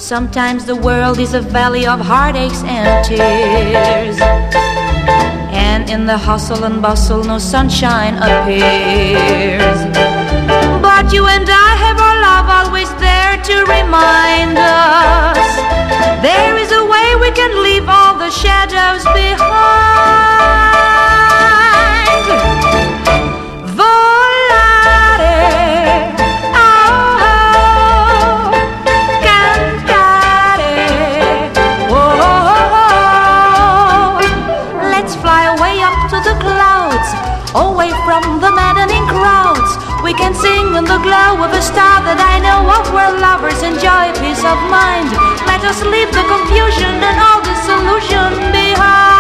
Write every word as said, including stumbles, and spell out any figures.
Sometimes the world is a valley of heartaches and tears, and in the hustle and bustle no sunshine appears. But you and I have our love always there to remind us there is a way we can leave all the shadows behind. Volare, oh, oh, cantare, oh, oh, oh. Let's fly away up to the clouds, away from the maddening crowds. We can sing in the glow of a star that I know of, where lovers enjoy peace of mind. Let us leave the confusion and all disillusion behind.